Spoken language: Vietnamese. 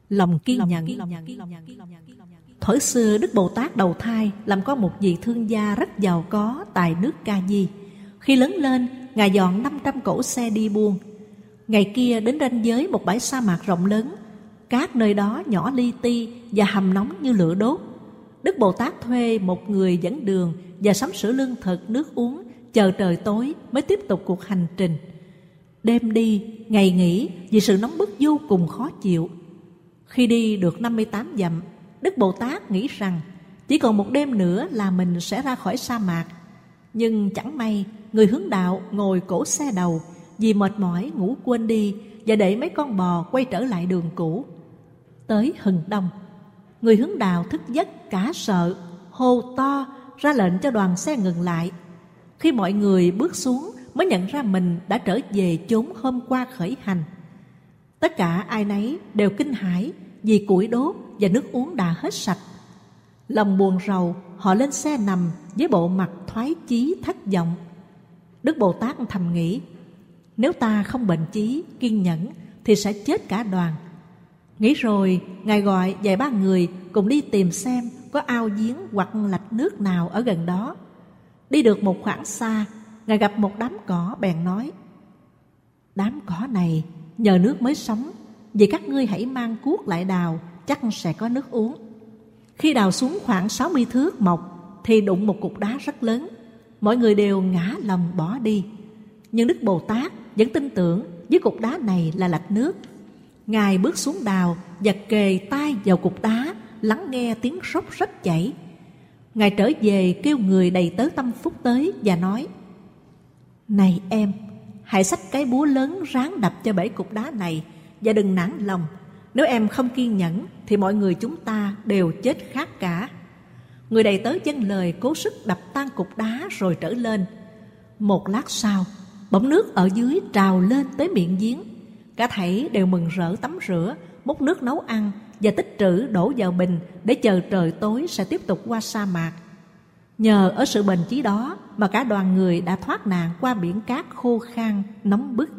Lòng kiên nhẫn. Thuở xưa Đức Bồ Tát đầu thai làm có một vị thương gia rất giàu có tại nước Ca Di. Khi lớn lên, Ngài dọn 500 cỗ xe đi buôn. Ngày kia đến ranh giới một bãi sa mạc rộng lớn, cát nơi đó nhỏ li ti và hầm nóng như lửa đốt. Đức Bồ Tát thuê một người dẫn đường và sắm sửa lương thực, nước uống, chờ trời tối mới tiếp tục cuộc hành trình. Đêm đi, ngày nghỉ vì sự nóng bức vô cùng khó chịu. Khi đi được 58 dặm, Đức Bồ Tát nghĩ rằng chỉ còn một đêm nữa là mình sẽ ra khỏi sa mạc. Nhưng chẳng may, người hướng đạo ngồi cổ xe đầu vì mệt mỏi ngủ quên đi và để mấy con bò quay trở lại đường cũ. Tới hừng đông, người hướng đạo thức giấc cả sợ, hô to ra lệnh cho đoàn xe ngừng lại. Khi mọi người bước xuống mới nhận ra mình đã trở về chốn hôm qua khởi hành. Tất cả ai nấy đều kinh hãi vì củi đốt và nước uống đã hết sạch. Lòng buồn rầu, họ lên xe nằm với bộ mặt thoái chí thất vọng. Đức Bồ Tát thầm nghĩ, nếu ta không bệnh chí, kiên nhẫn thì sẽ chết cả đoàn. Nghĩ rồi, Ngài gọi vài ba người cùng đi tìm xem có ao giếng hoặc lạch nước nào ở gần đó. Đi được một khoảng xa, Ngài gặp một đám cỏ bèn nói, đám cỏ này nhờ nước mới sống, vì các ngươi hãy mang cuốc lại đào, chắc sẽ có nước uống. Khi đào xuống khoảng 60 thước mọc thì đụng một cục đá rất lớn. Mọi người đều ngã lòng bỏ đi. Nhưng Đức Bồ Tát vẫn tin tưởng với cục đá này là lạch nước. Ngài bước xuống đào và kề tai vào cục đá, lắng nghe tiếng róc rách chảy. Ngài trở về kêu người đầy tớ tâm phúc tới và nói, này em, hãy xách cái búa lớn ráng đập cho bể cục đá này và đừng nản lòng. Nếu em không kiên nhẫn thì mọi người chúng ta đều chết khát cả. Người đầy tớ vâng lời cố sức đập tan cục đá rồi trở lên. Một lát sau, bỗng nước ở dưới trào lên tới miệng giếng. Cả thảy đều mừng rỡ tắm rửa, múc nước nấu ăn và tích trữ đổ vào bình để chờ trời tối sẽ tiếp tục qua sa mạc. Nhờ ở sự bền chí đó mà cả đoàn người đã thoát nạn qua biển cát khô khan nóng bức.